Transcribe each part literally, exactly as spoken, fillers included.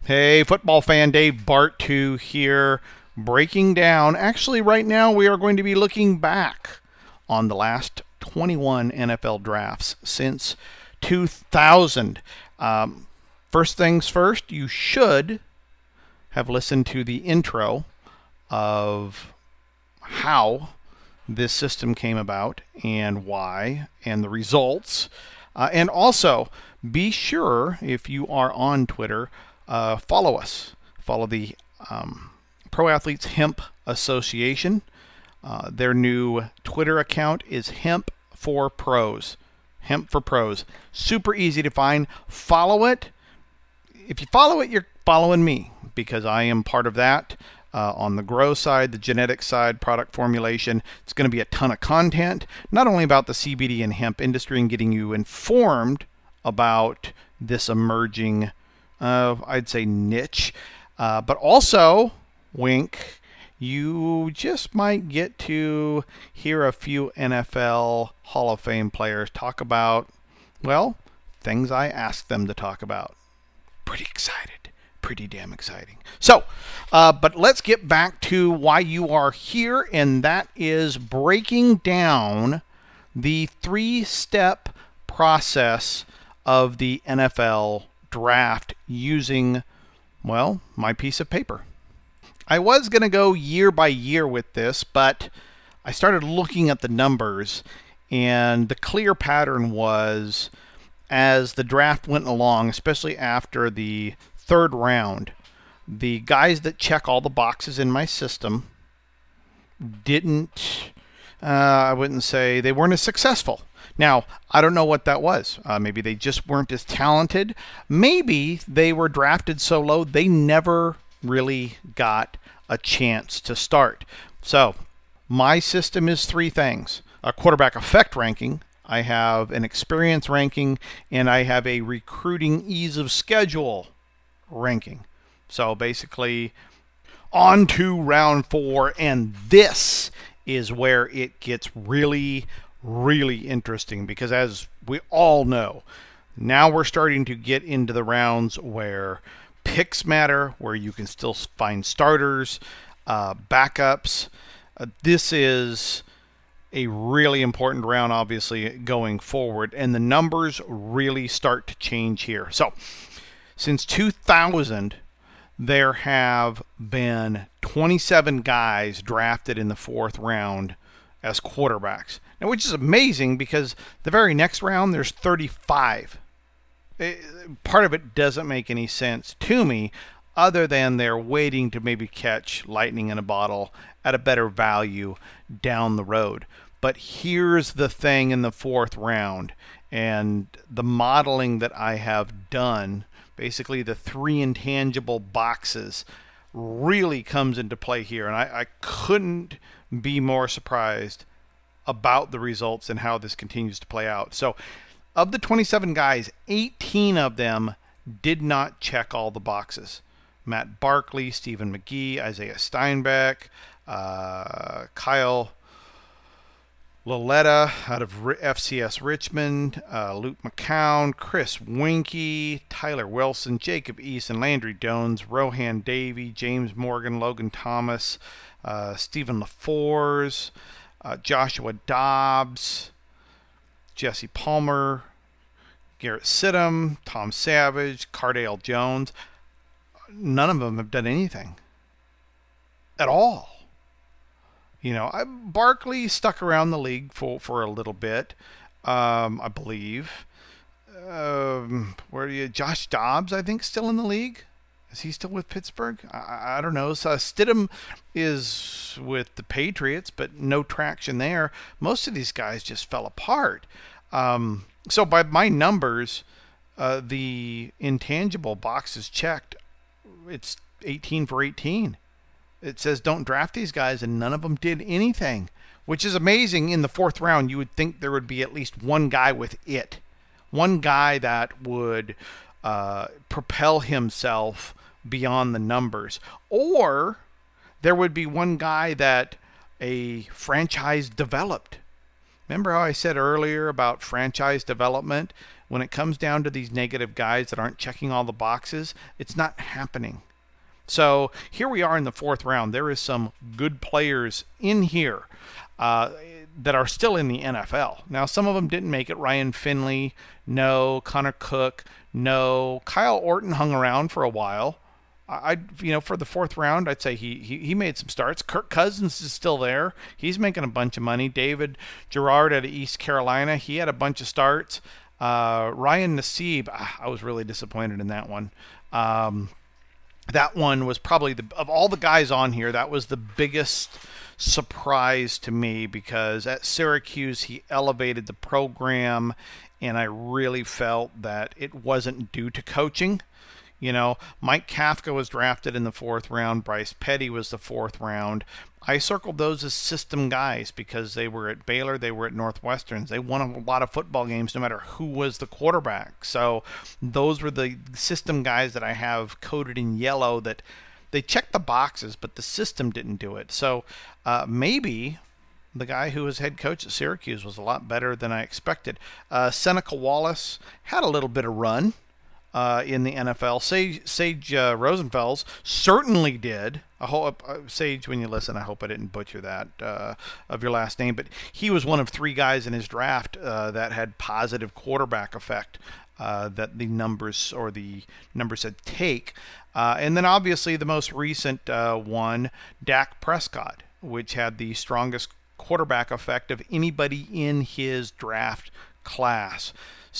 Hey, football fan, Dave Bartoo here, breaking down. Actually, right now we are going to be looking back on the last twenty-one N F L drafts since two thousand. Um, first things first, you should have listened to the intro of how this system came about and why and the results. Uh, and also, be sure, if you are on Twitter, uh, follow us. Follow the um, Pro Athletes Hemp Association. Uh, their new Twitter account is Hemp for Pros. Hemp for Pros. Super easy to find. Follow it. If you follow it, you're following me because I am part of that. Uh, on the grow side, the genetic side, product formulation, it's going to be a ton of content, not only about the C B D and hemp industry and getting you informed about this emerging, uh, I'd say, niche, uh, but also, wink, you just might get to hear a few N F L Hall of Fame players talk about, well, things I asked them to talk about. Pretty excited. Pretty damn exciting. So, uh, but let's get back to why you are here, and that is breaking down the three-step process of the N F L draft using, well, my piece of paper. I was going to go year by year with this, but I started looking at the numbers, and the clear pattern was as the draft went along, especially after the third round, the guys that check all the boxes in my system didn't, uh, I wouldn't say they weren't as successful. Now, I don't know what that was. Uh, maybe they just weren't as talented. Maybe they were drafted so low they never really got a chance to start. So, my system is three things. A quarterback effect ranking, I have an experience ranking, and I have a recruiting ease of schedule ranking. So basically, on to round four, and this is where it gets really, really interesting because as we all know, now we're starting to get into the rounds where picks matter, where you can still find starters, uh, backups. Uh, this is a really important round, obviously, going forward, and the numbers really start to change here. So, since two thousand, there have been twenty-seven guys drafted in the fourth round as quarterbacks. Now, which is amazing because the very next round, there's thirty-five. It, part of it doesn't make any sense to me other than they're waiting to maybe catch lightning in a bottle at a better value down the road. But here's the thing in the fourth round, and the modeling that I have done, basically the three intangible boxes, really comes into play here. And I, I couldn't be more surprised about the results and how this continues to play out. So of the twenty-seven guys, eighteen of them did not check all the boxes. Matt Barkley, Stephen McGee, Isaiah Steinbeck, uh, Kyle Lauletta out of F C S Richmond, uh, Luke McCown, Chris Winkie, Tyler Wilson, Jacob Eason, Landry Jones, Rohan Davey, James Morgan, Logan Thomas, uh, Stephen LaFours, uh, Joshua Dobbs, Jesse Palmer, Garrett Sidham, Tom Savage, Cardale Jones. None of them have done anything at all. You know, I, Barkley stuck around the league for, for a little bit, um, I believe. Um, where are you? Josh Dobbs, I think, still in the league. Is he still with Pittsburgh? I, I don't know. So Stidham is with the Patriots, but no traction there. Most of these guys just fell apart. Um, so by my numbers, uh, the intangible box is checked. It's eighteen for eighteen. It says don't draft these guys, and none of them did anything, which is amazing. In the fourth round, you would think there would be at least one guy with it, one guy that would uh, propel himself beyond the numbers, or there would be one guy that a franchise developed. Remember how I said earlier about franchise development? when it comes down to these negative guys that aren't checking all the boxes, it's not happening. So here we are in the fourth round. There is some good players in here uh, that are still in the N F L. Now, some of them didn't make it. Ryan Finley, no. Connor Cook, no. Kyle Orton hung around for a while. I, you know, for the fourth round, I'd say he, he he made some starts. Kirk Cousins is still there. He's making a bunch of money. David Gerard out of East Carolina, he had a bunch of starts. Uh, Ryan Nassib, I was really disappointed in that one. Um, that one was probably, the of all the guys on here, that was the biggest surprise to me, because at Syracuse he elevated the program, and I really felt that it wasn't due to coaching. You know, Mike Kafka was drafted in the fourth round. Bryce Petty was the fourth round. I circled those as system guys because they were at Baylor, they were at Northwestern. They won a lot of football games no matter who was the quarterback. So those were the system guys that I have coded in yellow, that they checked the boxes, but the system didn't do it. So uh, maybe the guy who was head coach at Syracuse was a lot better than I expected. Uh, Seneca Wallace had a little bit of run Uh, in the N F L. Sage, Sage uh, Rosenfels certainly did. I hope, uh, Sage, when you listen, I hope I didn't butcher that uh, of your last name, but he was one of three guys in his draft uh, that had positive quarterback effect uh, that the numbers or the numbers said take. Uh, and then obviously the most recent uh, one, Dak Prescott, which had the strongest quarterback effect of anybody in his draft class.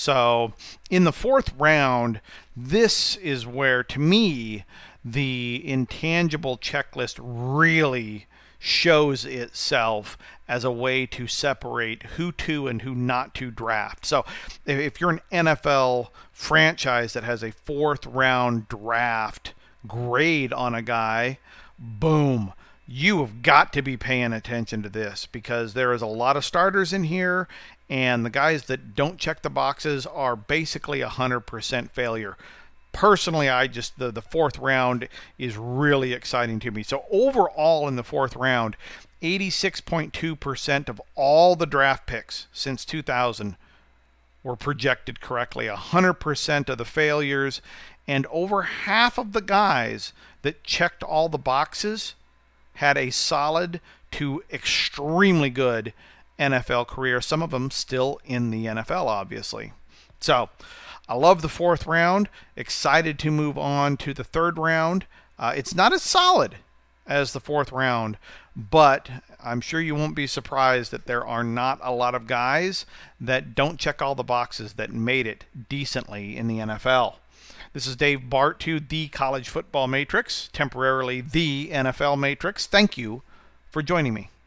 So in the fourth round, this is where, to me, the intangible checklist really shows itself as a way to separate who to and who not to draft. So if you're an N F L franchise that has a fourth round draft grade on a guy, boom, you have got to be paying attention to this, because there is a lot of starters in here, and the guys that don't check the boxes are basically a one hundred percent failure. Personally, I just, the, the fourth round is really exciting to me. So overall in the fourth round, eighty-six point two percent of all the draft picks since two thousand were projected correctly. one hundred percent of the failures, and over half of the guys that checked all the boxes had a solid to extremely good N F L career, some of them still in the N F L, obviously. So I love the fourth round. Excited to move on to the third round. Uh, it's not as solid as the fourth round, but I'm sure you won't be surprised that there are not a lot of guys that don't check all the boxes that made it decently in the N F L. This is Dave Bart to the College Football Matrix, temporarily the N F L Matrix. Thank you for joining me.